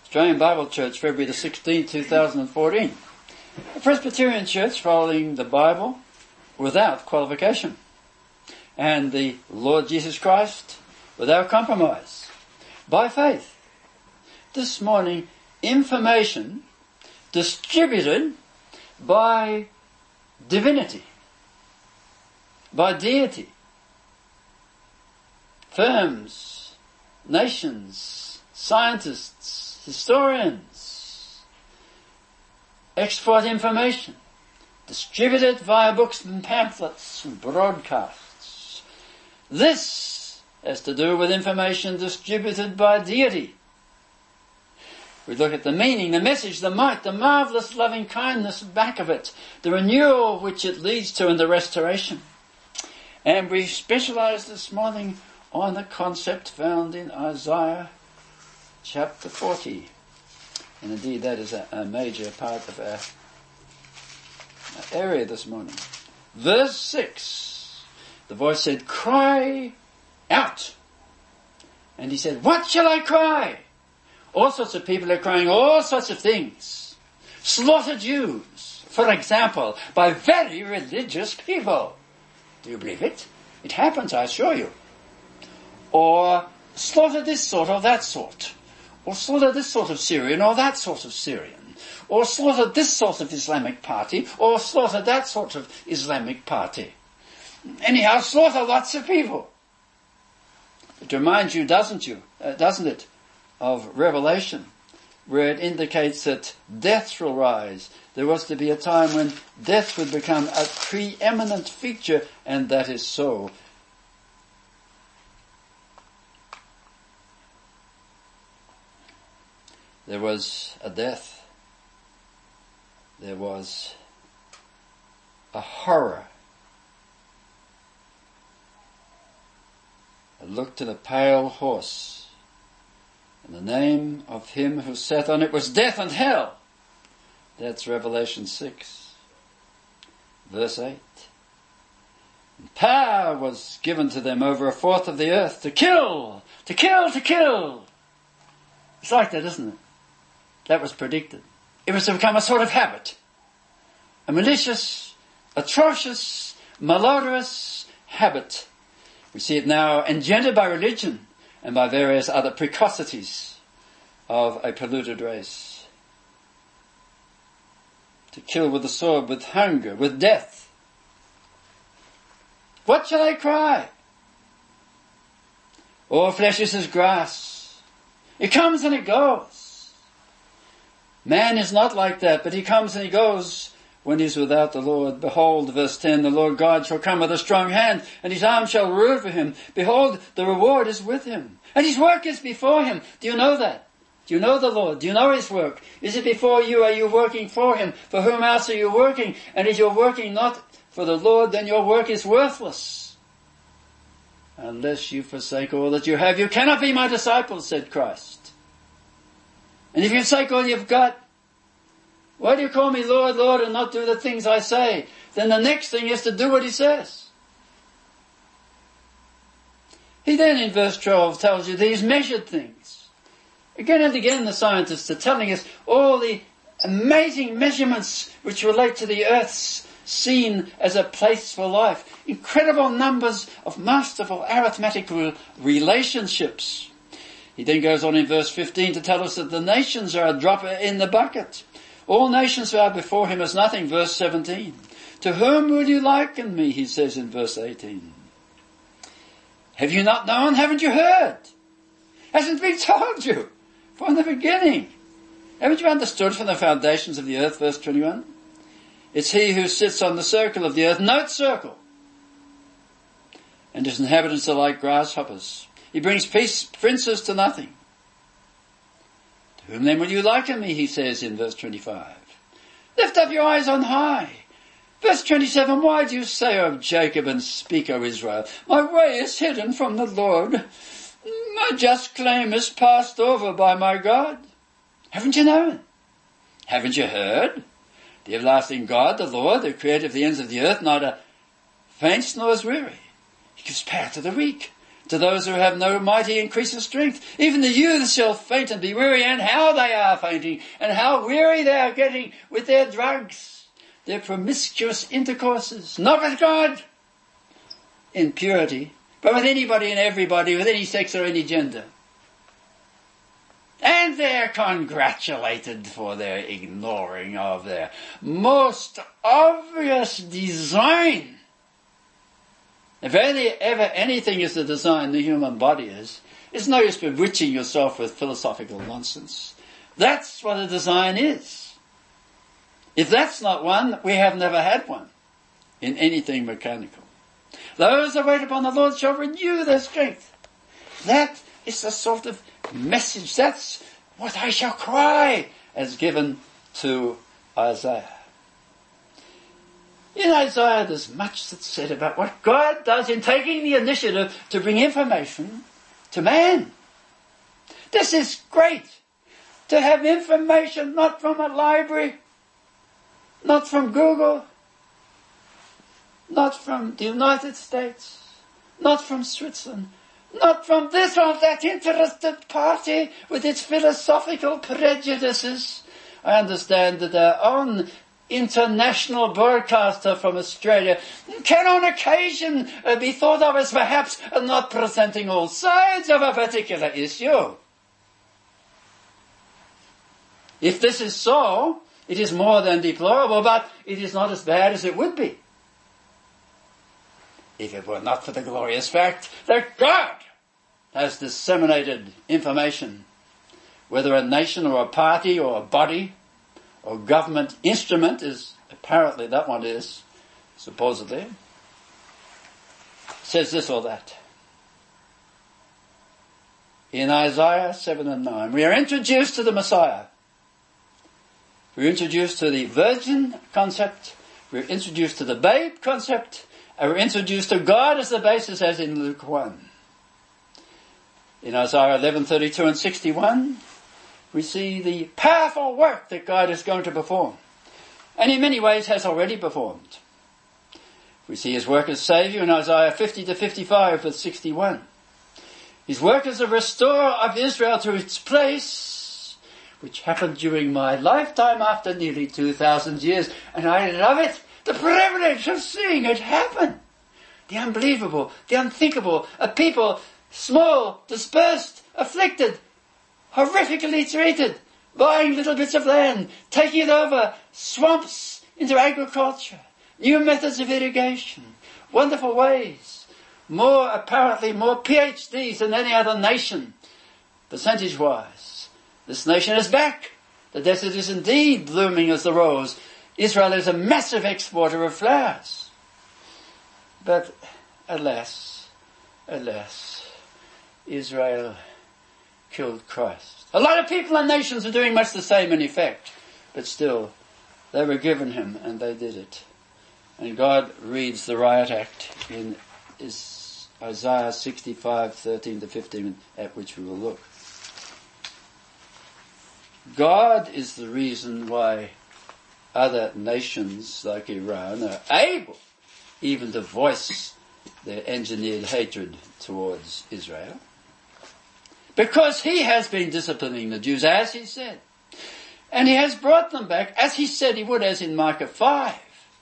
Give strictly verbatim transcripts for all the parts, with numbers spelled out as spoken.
Australian Bible Church, February the sixteenth, two thousand fourteen. A Presbyterian church following the Bible without qualification. And the Lord Jesus Christ without compromise. By faith. This morning, information distributed by divinity, by deity. Firms, nations, scientists, historians export information distributed via books and pamphlets and broadcasts. This has to do with information distributed by deity. We look at the meaning, the message, the might, the marvelous loving kindness back of it, the renewal which it leads to and the restoration. And we specialize this morning on the concept found in Isaiah chapter forty. And indeed that is a, a major part of our, our area this morning. Verse six, the voice said, "Cry out." And he said, "What shall I cry?" All sorts of people are crying all sorts of things. Slaughter Jews, for example, by very religious people. Do you believe it? It happens, I assure you. Or slaughter this sort or that sort. Or slaughter this sort of Syrian or that sort of Syrian. Or slaughter this sort of Islamic party or slaughter that sort of Islamic party. Anyhow, slaughter lots of people. It reminds you, doesn't you, uh, doesn't it, of Revelation, where it indicates that death will rise. There was to be a time when death would become a preeminent feature, and that is so. There was a death. There was a horror. I looked at a pale horse, and the name of him who sat on it was Death and Hell. That's Revelation six, verse eight. And power was given to them over a fourth of the earth to kill, to kill, to kill. It's like that, isn't it? That was predicted. It was to become a sort of habit. A malicious, atrocious, malodorous habit. We see it now engendered by religion and by various other precocities of a polluted race. To kill with the sword, with hunger, with death. What shall I cry? All flesh is as grass. It comes and it goes. Man is not like that, but he comes and he goes when he's without the Lord. Behold, verse ten, the Lord God shall come with a strong hand, and his arm shall rule for him. Behold, the reward is with him, and his work is before him. Do you know that? Do you know the Lord? Do you know his work? Is it before you? Are you working for him? For whom else are you working? And if you're working not for the Lord, then your work is worthless. Unless you forsake all that you have, you cannot be my disciples, said Christ. And if you forsake all you've got, why do you call me Lord, Lord, and not do the things I say? Then the next thing is to do what he says. He then in verse twelve tells you these measured things. Again and again the scientists are telling us all the amazing measurements which relate to the earth's scene as a place for life. Incredible numbers of masterful arithmetical relationships. He then goes on in verse fifteen to tell us that the nations are a drop in the bucket. All nations bow before him as nothing, verse seventeen. To whom will you liken me, he says in verse eighteen. Have you not known? Haven't you heard? Hasn't it been told you from the beginning? Haven't you understood from the foundations of the earth, verse twenty-one? It's he who sits on the circle of the earth, note circle. And his inhabitants are like grasshoppers. He brings peace, princes to nothing. To whom then will you liken me, he says in verse twenty-five. Lift up your eyes on high. Verse twenty-seven, why do you say, O Jacob, and speak, O Israel? My way is hidden from the Lord. My just claim is passed over by my God. Haven't you known? Haven't you heard? The everlasting God, the Lord, the creator of the ends of the earth, neither faints nor is weary. He gives power to the weak. To those who have no mighty increase of strength, even the youths shall faint and be weary, and how they are fainting, and how weary they are getting with their drugs, their promiscuous intercourses, not with God in purity, but with anybody and everybody, with any sex or any gender. And they're congratulated for their ignoring of their most obvious design. If any, ever anything is the design the human body is, it's no use bewitching yourself with philosophical nonsense. That's what a design is. If that's not one, we have never had one in anything mechanical. Those that wait upon the Lord shall renew their strength. That is the sort of message. That's what I shall cry as given to Isaiah. In Isaiah there's much that's said about what God does in taking the initiative to bring information to man. This is great. To have information not from a library, not from Google, not from the United States, not from Switzerland, not from this or that interested party with its philosophical prejudices. I understand that their own international broadcaster from Australia can on occasion uh, be thought of as perhaps not presenting all sides of a particular issue. If this is so, it is more than deplorable, but it is not as bad as it would be if it were not for the glorious fact that God has disseminated information, whether a nation or a party or a body or government instrument, is apparently that one is, supposedly, says this or that. In Isaiah seven and nine, we are introduced to the Messiah. We're introduced to the virgin concept. We're introduced to the babe concept. And we're introduced to God as the basis, as in Luke one. In Isaiah eleven thirty-two and sixty-one, we see the powerful work that God is going to perform, and in many ways has already performed. We see his work as Saviour in Isaiah fifty to fifty-five with sixty-one. His work as a restorer of Israel to its place, which happened during my lifetime after nearly two thousand years, and I love it. The privilege of seeing it happen. The unbelievable, the unthinkable, a people small, dispersed, afflicted, horrifically treated, buying little bits of land, taking it over, swamps into agriculture, new methods of irrigation, wonderful ways, more, apparently more P H Ds than any other nation, percentage-wise. This nation is back. The desert is indeed blooming as the rose. Israel is a massive exporter of flowers. But alas, alas, Israel killed Christ. A lot of people and nations are doing much the same in effect, but still, they were given him and they did it. And God reads the riot act in Isaiah sixty-five, thirteen to fifteen, at which we will look. God is the reason why other nations like Iran are able even to voice their engineered hatred towards Israel. Because he has been disciplining the Jews, as he said. And he has brought them back, as he said he would, as in Micah five.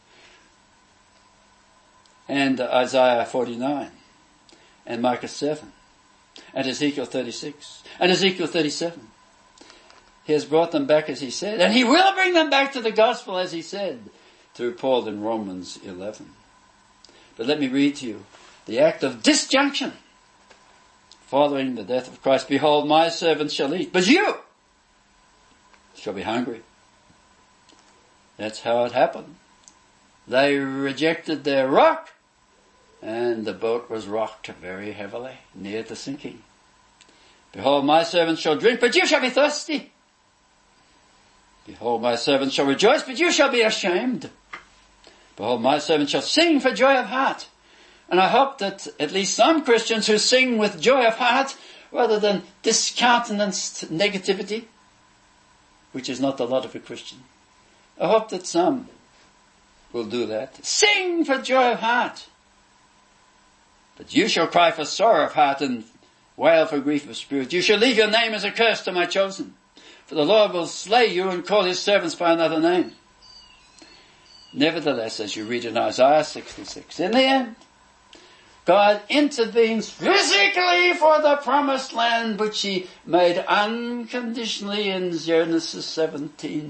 And Isaiah forty-nine. And Micah seven. And Ezekiel thirty-six. And Ezekiel thirty-seven. He has brought them back as he said. And he will bring them back to the gospel as he said, through Paul in Romans eleven. But let me read to you the act of disjunction following the death of Christ. Behold, my servants shall eat, but you shall be hungry. That's how it happened. They rejected their rock, and the boat was rocked very heavily, near to sinking. Behold, my servants shall drink, but you shall be thirsty. Behold, my servants shall rejoice, but you shall be ashamed. Behold, my servants shall sing for joy of heart. And I hope that at least some Christians who sing with joy of heart, rather than discountenanced negativity, which is not the lot of a Christian, I hope that some will do that. Sing for joy of heart. But you shall cry for sorrow of heart and wail for grief of spirit. You shall leave your name as a curse to my chosen. For the Lord will slay you and call his servants by another name. Nevertheless, as you read in Isaiah sixty-six, in the end, God intervenes physically for the promised land which he made unconditionally in Genesis seventeen.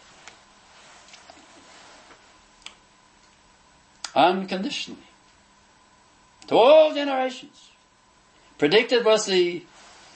Unconditionally. To all generations. Predicted was the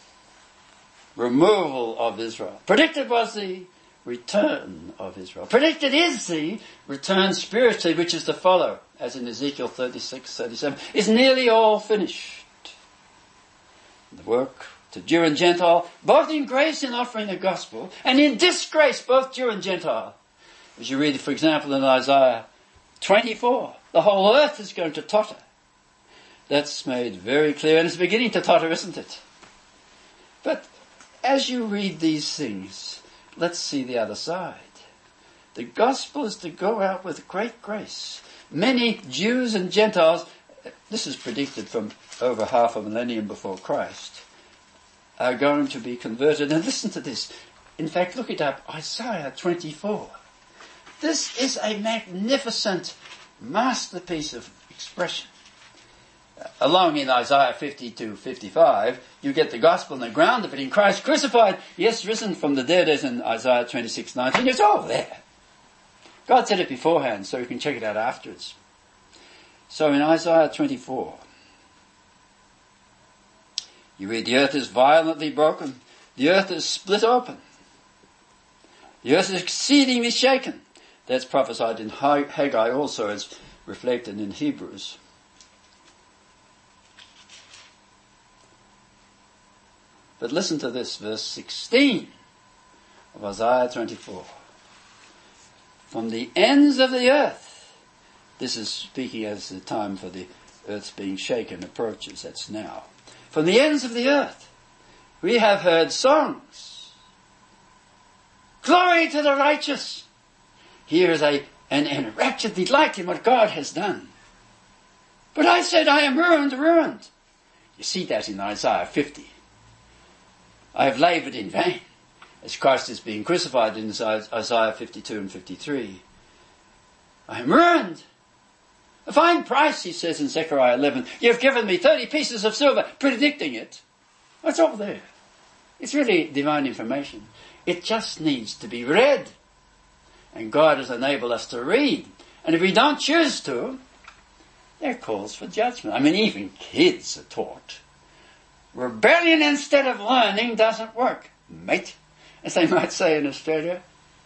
removal of Israel. Predicted was the return of Israel. Predicted is the return spiritually, which is to follow, as in Ezekiel thirty-six, thirty-seven. Is nearly all finished. The work to Jew and Gentile, both in grace in offering the gospel, and in disgrace, both Jew and Gentile. As you read, for example, in Isaiah twenty-four, the whole earth is going to totter. That's made very clear, and it's beginning to totter, isn't it? But as you read these things, let's see the other side. The gospel is to go out with great grace. Many Jews and Gentiles, this is predicted from over half a millennium before Christ, are going to be converted. And listen to this. In fact, look it up, Isaiah twenty-four. This is a magnificent masterpiece of expression. Along in Isaiah fifty-two, fifty-five, you get the gospel in the ground of it in Christ crucified, yes, risen from the dead, as in Isaiah twenty-six, nineteen. It's all there. God said it beforehand, so you can check it out afterwards. So in Isaiah twenty-four, you read, the earth is violently broken. The earth is split open. The earth is exceedingly shaken. That's prophesied in Haggai also, as reflected in Hebrews. But listen to this, verse sixteen of Isaiah twenty-four. From the ends of the earth, this is speaking as the time for the earth's being shaken approaches, that's now. From the ends of the earth, we have heard songs. Glory to the righteous. Here is a, an enraptured delight in what God has done. But I said, I am ruined, ruined. You see that in Isaiah fifty. I have laboured in vain, as Christ is being crucified in Isaiah fifty-two and fifty-three. I am ruined. A fine price, he says in Zechariah eleven. You have given me thirty pieces of silver, predicting it. That's all there. It's really divine information. It just needs to be read. And God has enabled us to read. And if we don't choose to, there are calls for judgment. I mean, even kids are taught. Rebellion instead of learning doesn't work, mate. As they might say in Australia,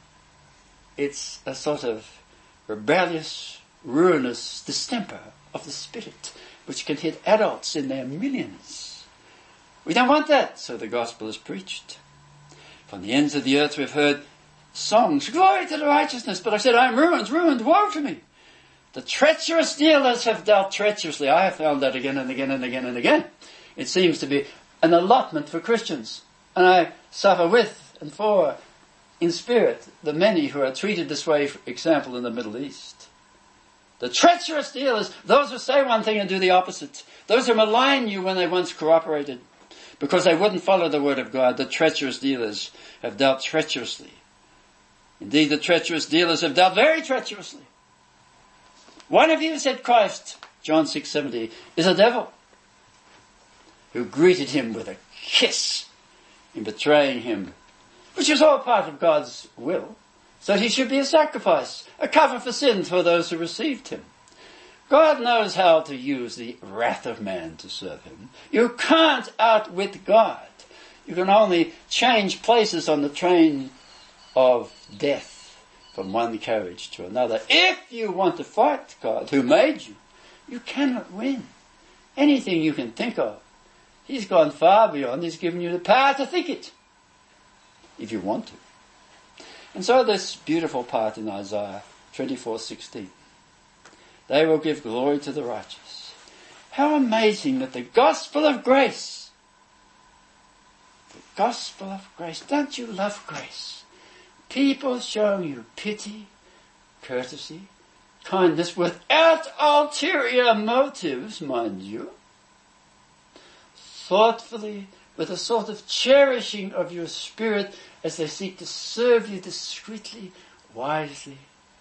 it's a sort of rebellious, ruinous distemper of the spirit, which can hit adults in their millions. We don't want that, so the gospel is preached. From the ends of the earth we've heard songs, glory to the righteousness, but I said, I'm ruined, ruined, woe to me. The treacherous dealers have dealt treacherously. I have found that again and again and again and again. It seems to be an allotment for Christians. And I suffer with and for, in spirit, the many who are treated this way, for example, in the Middle East. The treacherous dealers, those who say one thing and do the opposite. Those who malign you when they once cooperated, because they wouldn't follow the word of God. The treacherous dealers have dealt treacherously. Indeed, the treacherous dealers have dealt very treacherously. One of you, said Christ, John six seventy, is a devil, who greeted him with a kiss in betraying him, which is all part of God's will, so that he should be a sacrifice, a cover for sin for those who received him. God knows how to use the wrath of man to serve him. You can't outwit God. You can only change places on the train of death from one carriage to another. If you want to fight God, who made you, you cannot win. Anything you can think of, he's gone far beyond. He's given you the power to think it, if you want to. And so this beautiful part in Isaiah twenty-four sixteen. They will give glory to the righteous. How amazing that the gospel of grace, the gospel of grace, don't you love grace? People showing you pity, courtesy, kindness without ulterior motives, mind you. thoughtfully, with a sort of cherishing of your spirit as they seek to serve you discreetly, wisely.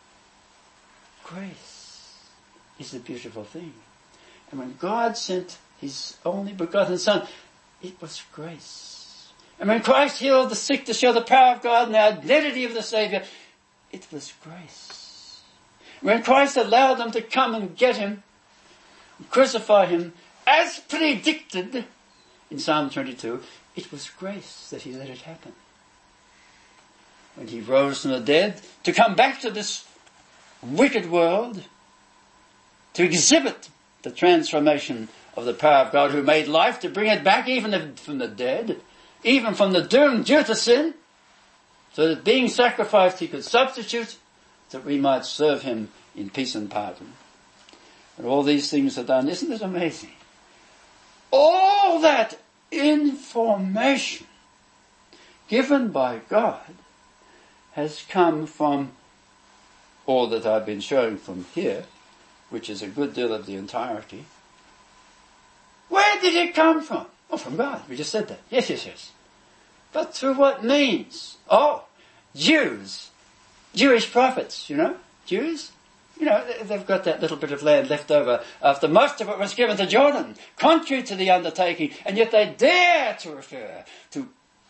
Grace is a beautiful thing. And when God sent his only begotten Son, it was grace. And when Christ healed the sick to show the power of God and the identity of the Saviour, it was grace. When Christ allowed them to come and get him, and crucify him, as predicted in Psalm twenty-two, it was grace that he let it happen. When he rose from the dead to come back to this wicked world, to exhibit the transformation of the power of God who made life, to bring it back even from the dead, even from the doom due to sin, so that being sacrificed he could substitute, that we might serve him in peace and pardon. And all these things are done. Isn't it amazing? All that information given by God has come from all that I've been showing from here, which is a good deal of the entirety. Where did it come from? Oh, from God. We just said that. Yes, yes, yes. But through what means? Oh, Jews. Jewish prophets, you know. Jews. You know, they've got that little bit of land left over after most of it was given to Jordan, contrary to the undertaking, and yet they dare to refer to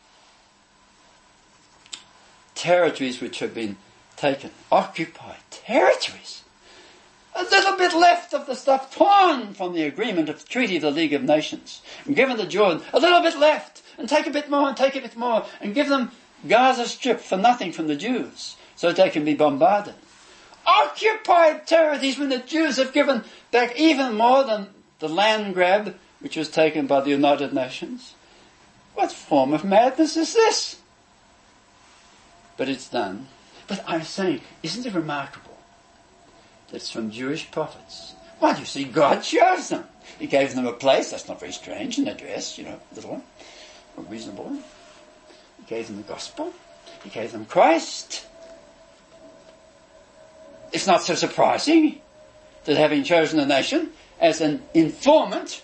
territories which have been taken, occupied territories. A little bit left of the stuff torn from the agreement of the Treaty of the League of Nations and given to Jordan. A little bit left, and take a bit more and take a bit more, and give them Gaza Strip for nothing from the Jews so that they can be bombarded. Occupied territories when the Jews have given back even more than the land grab which was taken by the United Nations. What form of madness is this? But it's done. But I'm saying, isn't it remarkable that it's from Jewish prophets? Well, you see, God chose them. He gave them a place, that's not very strange, an address, you know, a little one, a reasonable one. He gave them the gospel. He gave them Christ. It's not so surprising that having chosen a nation as an informant,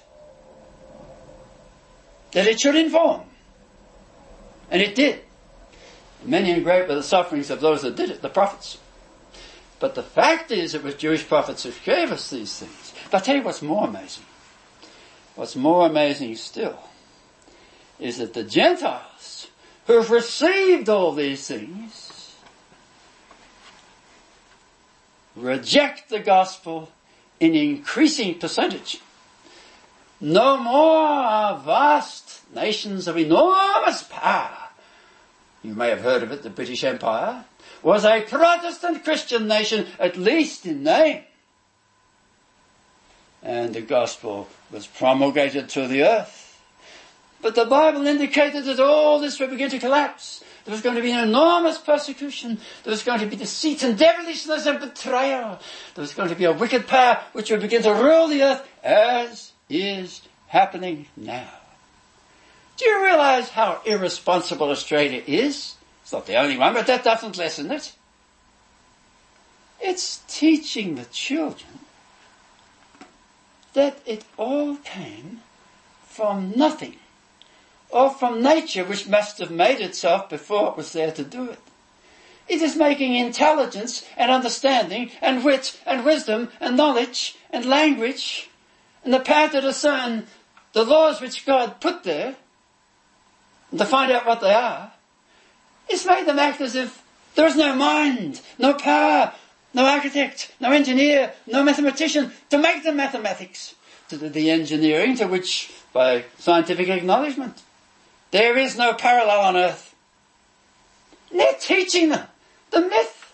that it should inform. And it did. Many and great were the sufferings of those that did it, the prophets. But the fact is it was Jewish prophets who gave us these things. But I'll tell you what's more amazing. What's more amazing still is that the Gentiles who have received all these things reject the gospel in increasing percentage. No more are vast nations of enormous power. You may have heard of it, the British Empire was a Protestant Christian nation, at least in name. And the gospel was promulgated to the earth. But the Bible indicated that all this would begin to collapse. There was going to be an enormous persecution. There was going to be deceit and devilishness and betrayal. There was going to be a wicked power which would begin to rule the earth, as is happening now. Do you realize how irresponsible Australia is? It's not the only one, but that doesn't lessen it. It's teaching the children that it all came from nothing, or from nature, which must have made itself before it was there to do it. It is making intelligence and understanding and wit and wisdom and knowledge and language and the power to discern the laws which God put there and to find out what they are. It's made them act as if there is no mind, no power, no architect, no engineer, no mathematician to make the mathematics, to do the engineering to which, by scientific acknowledgement, there is no parallel on earth. And they're teaching them the myth.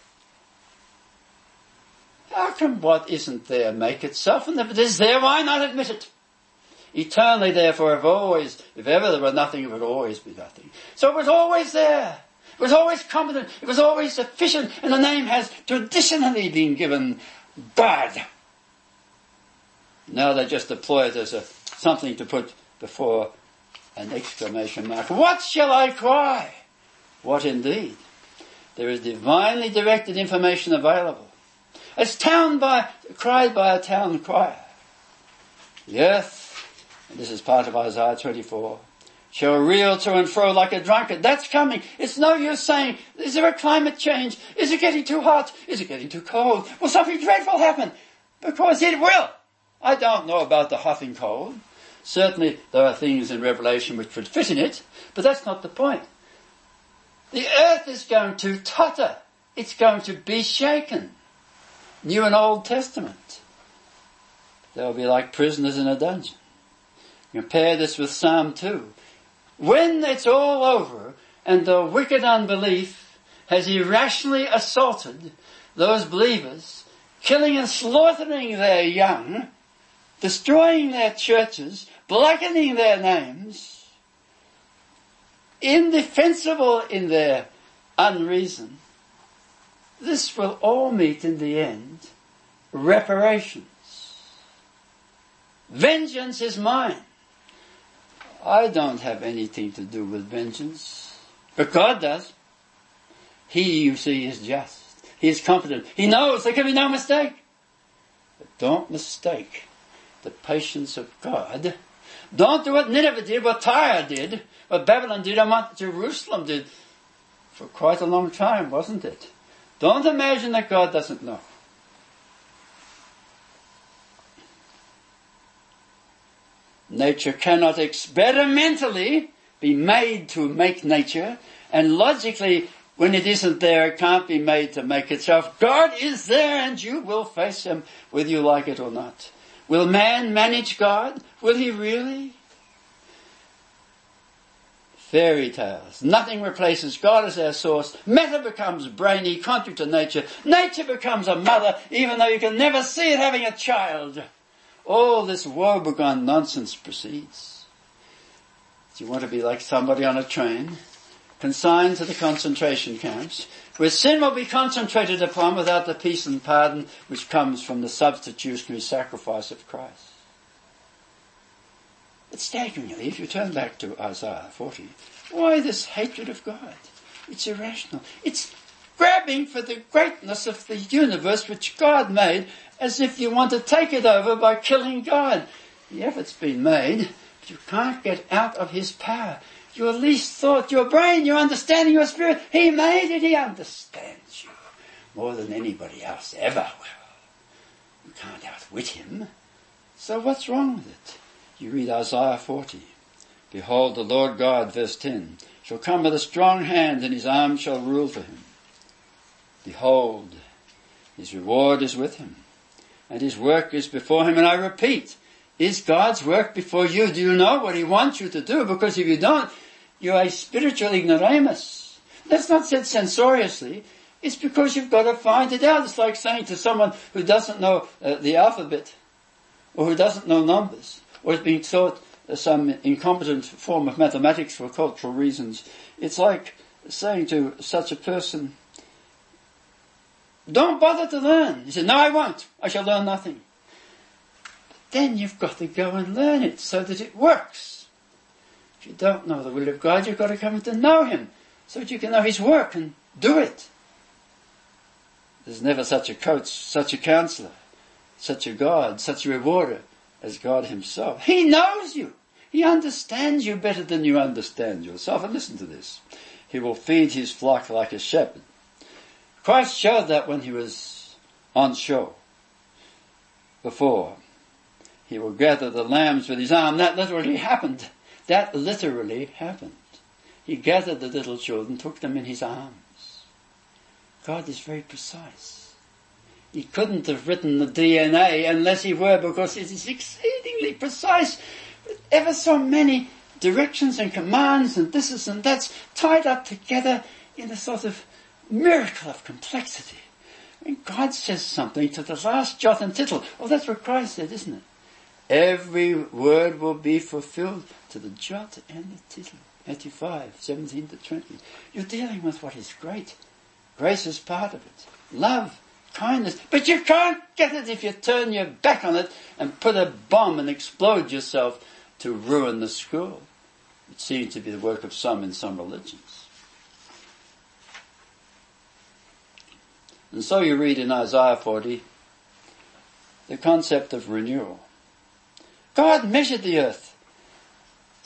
How can what isn't there make itself? And if it is there, why not admit it? Eternally, therefore, if always, if ever there were nothing, it would always be nothing. So it was always there. It was always competent. It was always sufficient. And the name has traditionally been given God. Now they just deploy it as a something to put before an exclamation mark. What shall I cry? What indeed? There is divinely directed information available. It's town by, cried by a town crier. The earth and this is part of Isaiah twenty-four, shall reel to and fro like a drunkard. That's coming. It's no use saying, is there a climate change? Is it getting too hot? Is it getting too cold? Will something dreadful happen? Because it will. I don't know about the hot and cold. Certainly there are things in Revelation which would fit in it, but that's not the point. The earth is going to totter. It's going to be shaken. New and Old Testament. They'll be like prisoners in a dungeon. Compare this with Psalm two. When it's all over and the wicked unbelief has irrationally assaulted those believers, killing and slaughtering their young, destroying their churches, blackening their names, indefensible in their unreason, this will all meet in the end reparations. Vengeance is mine. I don't have anything to do with vengeance, but God does. He, you see, is just. He is competent. He knows there can be no mistake. But don't mistake the patience of God. Don't do what Nineveh did, what Tyre did, what Babylon did, and what Jerusalem did for quite a long time, wasn't it? Don't imagine that God doesn't know. Nature cannot experimentally be made to make nature, and logically, when it isn't there, it can't be made to make itself. God is there and you will face him whether you like it or not. Will man manage God? Will he really? Fairy tales. Nothing replaces God as our source. Matter becomes brainy, contrary to nature. Nature becomes a mother, even though you can never see it having a child. All this woebegone nonsense proceeds. Do you want to be like somebody on a train, consigned to the concentration camps, where sin will be concentrated upon without the peace and pardon which comes from the substitutionary sacrifice of Christ? But staggeringly, if you turn back to Isaiah forty, why this hatred of God? It's irrational. It's grabbing for the greatness of the universe which God made, as if you want to take it over by killing God. The effort's been made, but you can't get out of his power. Your least thought, your brain, your understanding, your spirit, he made it, he understands you more than anybody else ever will. You can't outwit him. So what's wrong with it? You read Isaiah forty. Behold, the Lord God, verse ten, shall come with a strong hand, and his arm shall rule for him. Behold, his reward is with him, and his work is before him. And I repeat, is God's work before you? Do you know what he wants you to do? Because if you don't, you're a spiritual ignoramus. That's not said censoriously. It's because you've got to find it out. It's like saying to someone who doesn't know uh, the alphabet, or who doesn't know numbers, or is being taught uh, some incompetent form of mathematics for cultural reasons. It's like saying to such a person, don't bother to learn. He said, no, I won't. I shall learn nothing. But then you've got to go and learn it so that it works. If you don't know the will of God, you've got to come to know him so that you can know his work and do it. There's never such a coach, such a counselor, such a God, such a rewarder as God himself. He knows you. He understands you better than you understand yourself. And listen to this. He will feed his flock like a shepherd. Christ showed that when he was on shore. Before, he will gather the lambs with his arm. That literally happened. That literally happened. He gathered the little children, took them in his arms. God is very precise. He couldn't have written the D N A unless he were, because it is exceedingly precise. With ever so many directions and commands and this is and that's tied up together in a sort of miracle of complexity. When God says something to the last jot and tittle, oh, that's what Christ said, isn't it? Every word will be fulfilled to the jot and the tittle. Matthew five, seventeen to twenty. You're dealing with what is great. Grace is part of it. Love, kindness. But you can't get it if you turn your back on it and put a bomb and explode yourself to ruin the school. It seems to be the work of some in some religions. And so you read in Isaiah forty the concept of renewal. God measured the earth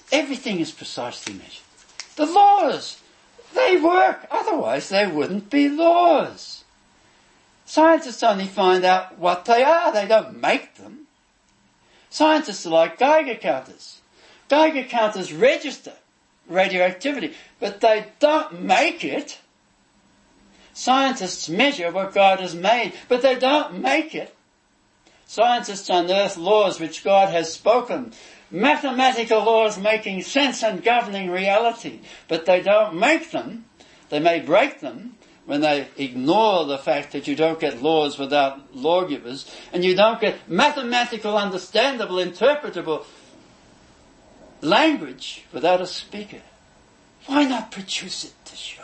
Everything is precisely measured. The laws, they work, otherwise they wouldn't be laws. Scientists only find out what they are, they don't make them. Scientists are like Geiger counters. Geiger counters register radioactivity, but they don't make it. Scientists measure what God has made, but they don't make it. Scientists unearth laws which God has spoken, mathematical laws making sense and governing reality, but they don't make them. They may break them when they ignore the fact that you don't get laws without lawgivers, and you don't get mathematical, understandable, interpretable language without a speaker. Why not produce it to show?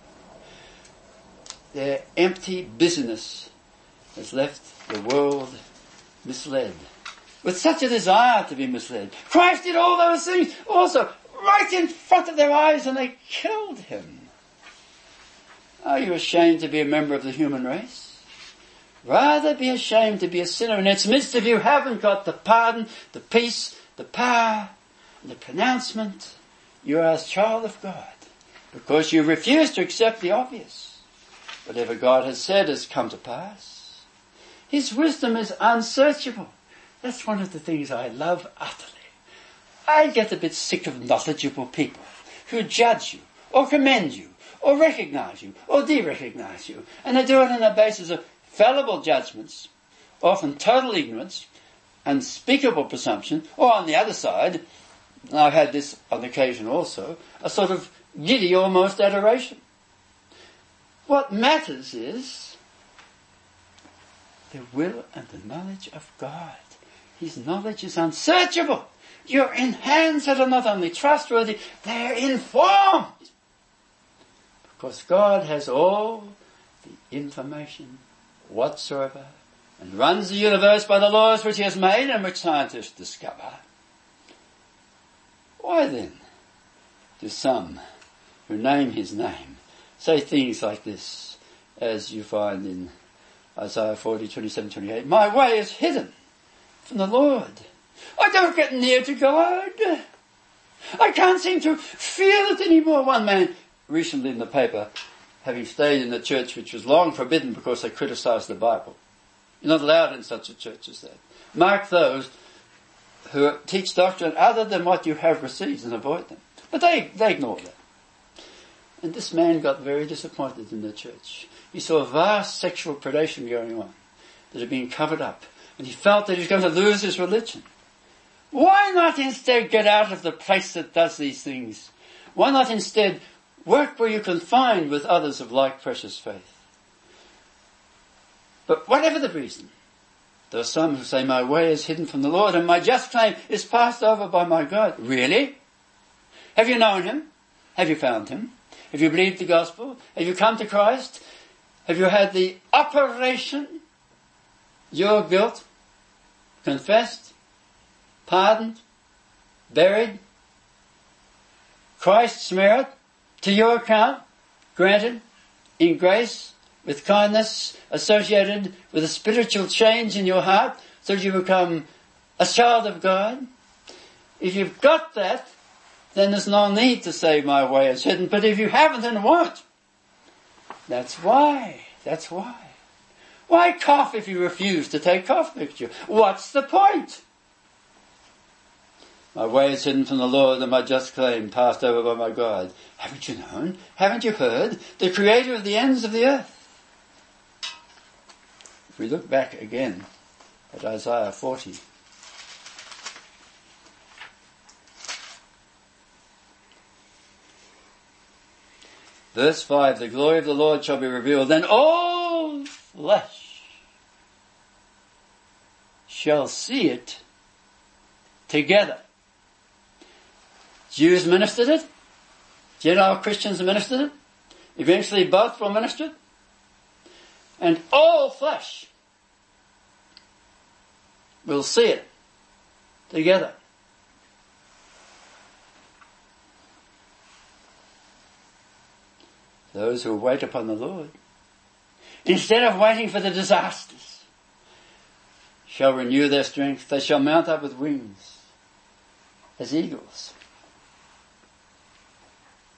Their empty busyness has left the world misled, with such a desire to be misled. Christ did all those things also right in front of their eyes, and they killed him. Are you ashamed to be a member of the human race? Rather be ashamed to be a sinner in its midst if you haven't got the pardon, the peace, the power, and the pronouncement. You are a child of God because you refuse to accept the obvious. Whatever God has said has come to pass. His wisdom is unsearchable. That's one of the things I love utterly. I get a bit sick of knowledgeable people who judge you or commend you or recognize you or de-recognize you. And they do it on the basis of fallible judgments, often total ignorance, unspeakable presumption, or on the other side, and I've had this on occasion also, a sort of giddy almost adoration. What matters is the will and the knowledge of God. His knowledge is unsearchable. You're in hands that are not only trustworthy, they're informed. Because God has all the information whatsoever and runs the universe by the laws which he has made and which scientists discover. Why then do some who name his name say things like this, as you find in Isaiah forty, twenty-seven, twenty-eight, my way is hidden from the Lord. I don't get near to God. I can't seem to feel it anymore. One man recently in the paper, having stayed in a church which was long forbidden because they criticised the Bible. You're not allowed in such a church as that. Mark those who teach doctrine other than what you have received and avoid them. But they, they ignore that. And this man got very disappointed in the church. He saw vast sexual predation going on that had been covered up. And he felt that he was going to lose his religion. Why not instead get out of the place that does these things? Why not instead work where you can find with others of like precious faith? But whatever the reason, there are some who say, my way is hidden from the Lord and my just claim is passed over by my God. Really? Have you known him? Have you found him? Have you believed the gospel? Have you come to Christ? Have you had the operation, your guilt, confessed, pardoned, buried, Christ's merit to your account, granted in grace, with kindness, associated with a spiritual change in your heart, so that you become a child of God? If you've got that, then there's no need to say my way is hidden. But if you haven't and won't, that's why. That's why. Why cough if you refuse to take cough mixture? What's the point? My way is hidden from the Lord and my just claim passed over by my God. Haven't you known? Haven't you heard? The Creator of the ends of the earth. If we look back again at Isaiah forty, verse five, the glory of the Lord shall be revealed, and all flesh shall see it together. Jews ministered it, Gentile Christians ministered it, eventually both will minister it, and all flesh will see it together. Those who wait upon the Lord, instead of waiting for the disasters, shall renew their strength. They shall mount up with wings as eagles.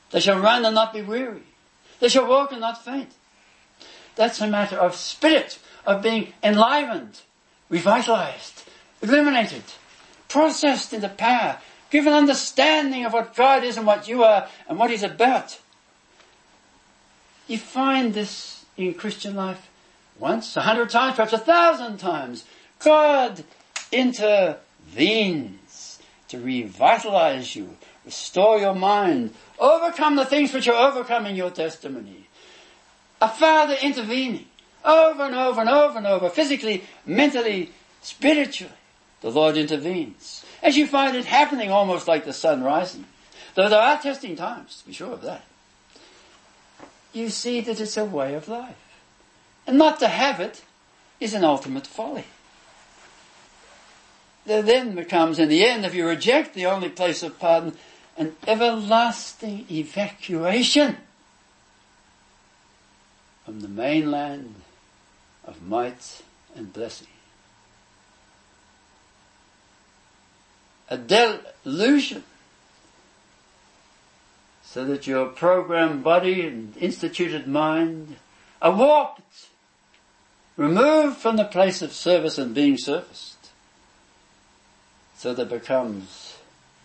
They shall run and not be weary. They shall walk and not faint. That's a matter of spirit, of being enlivened, revitalized, illuminated, processed into power, given understanding of what God is and what you are and what He's about. You find this in Christian life once, a hundred times, perhaps a thousand times. God intervenes to revitalize you, restore your mind, overcome the things which are overcome in your testimony. A Father intervening over and over and over and over, physically, mentally, spiritually. The Lord intervenes. As you find it happening almost like the sun rising. Though there are testing times, to be sure of that. You see that it's a way of life. And not to have it is an ultimate folly. There then becomes, in the end, if you reject the only place of pardon, an everlasting evacuation from the mainland of might and blessing. A delusion, so that your programmed body and instituted mind are warped, removed from the place of service and being serviced. So there becomes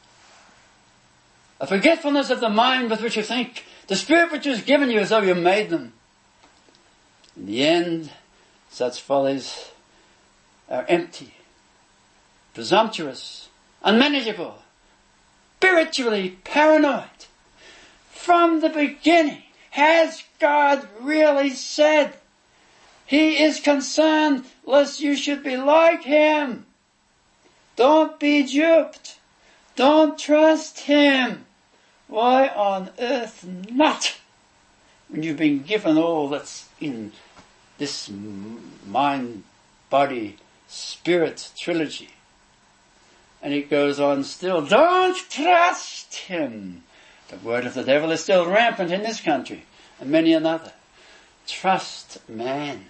a forgetfulness of the mind with which you think, the spirit which was given you as though you made them. In the end, such follies are empty, presumptuous, unmanageable, spiritually paranoid. From the beginning, has God really said He is concerned lest you should be like Him? Don't be duped. Don't trust Him. Why on earth not? When you've been given all that's in this mind, body, spirit trilogy. And it goes on still. Don't trust Him. The word of the devil is still rampant in this country and many another. Trust man.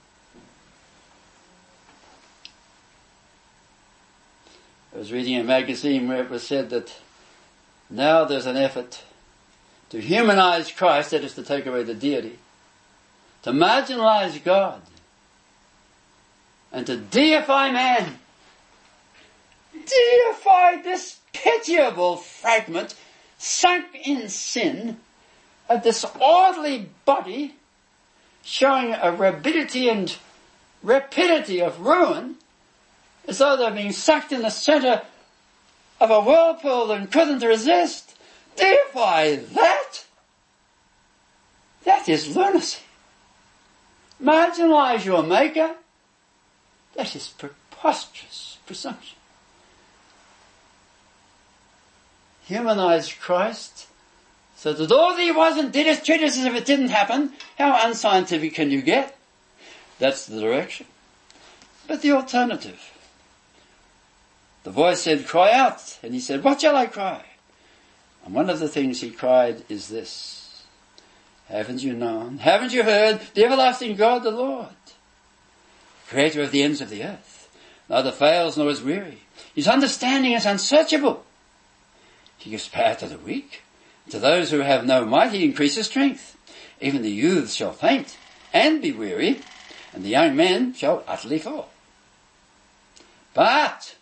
I was reading a magazine where it was said that now there's an effort to humanize Christ, that is to take away the deity, to marginalize God, and to deify man. Deify this pitiable fragment, sunk in sin, a disorderly body, showing a rapidity and rapidity of ruin, as though they're being sucked in the center of a whirlpool and couldn't resist. Deify that? That is lunacy. Marginalize your Maker? That is preposterous presumption. Humanize Christ so that all that He was and did is treat us as if it didn't happen. How unscientific can you get? That's the direction. But the alternative. The voice said, cry out. And He said, what shall I cry? And one of the things He cried is this. Haven't you known? Haven't you heard? The everlasting God, the Lord, creator of the ends of the earth, neither fails nor is weary. His understanding is unsearchable. He gives power to the weak. To those who have no might, He increases strength. Even the youths shall faint and be weary, and the young men shall utterly fall. But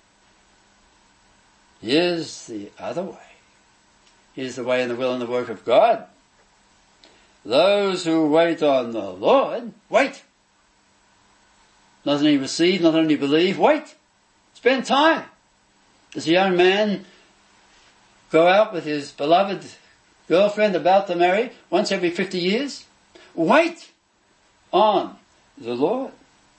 here's the other way. Here's the way and the will and the work of God. Those who wait on the Lord, wait. Not only receive, not only believe, wait. Spend time. Does a young man go out with his beloved girlfriend about to marry once every fifty years? Wait on the Lord.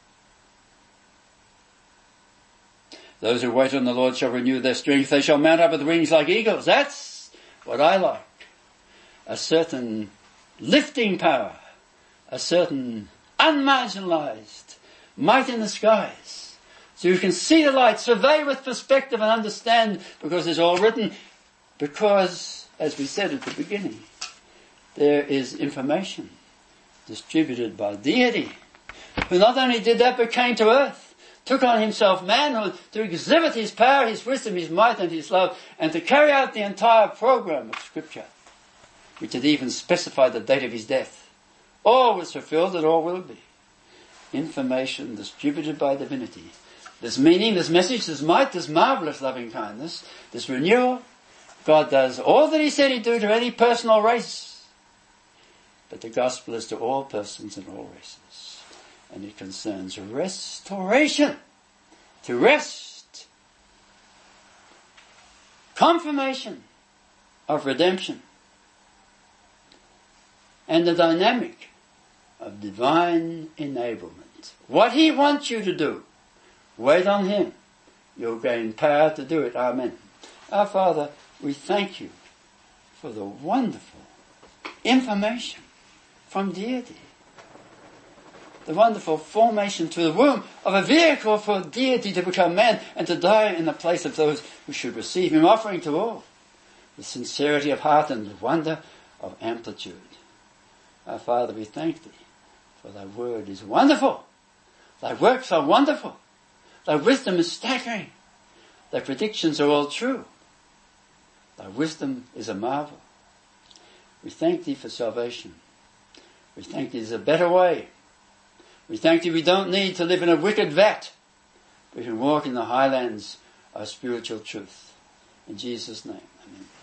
Those who wait on the Lord shall renew their strength. They shall mount up with wings like eagles. That's what I like. A certain lifting power. A certain unmarginalized might in the skies. So you can see the light, survey with perspective and understand, because it's all written. Because, as we said at the beginning, there is information distributed by deity, who not only did that but came to earth, took on Himself manhood to exhibit His power, His wisdom, His might and His love, and to carry out the entire program of Scripture. which had even specified the date of his death. All was fulfilled and all will be. Information distributed by divinity. This meaning, this message, this might, this marvellous loving kindness, this renewal. God does all that he said he'd do to any person or race. But the gospel is to all persons and all races. And it concerns restoration. To rest. Confirmation of redemption. And the dynamic of divine enablement. What he wants you to do, wait on him. You'll gain power to do it. Amen. Our Father, we thank you for the wonderful information from deity. The wonderful formation to the womb of a vehicle for deity to become man and to die in the place of those who should receive him, offering to all the sincerity of heart and the wonder of amplitude. Our Father, we thank thee, for thy word is wonderful. Thy works are wonderful. Thy wisdom is staggering. Thy predictions are all true. Thy wisdom is a marvel. We thank thee for salvation. We thank thee there's a better way. We thank thee we don't need to live in a wicked vat. We can walk in the highlands of spiritual truth. In Jesus' name, amen.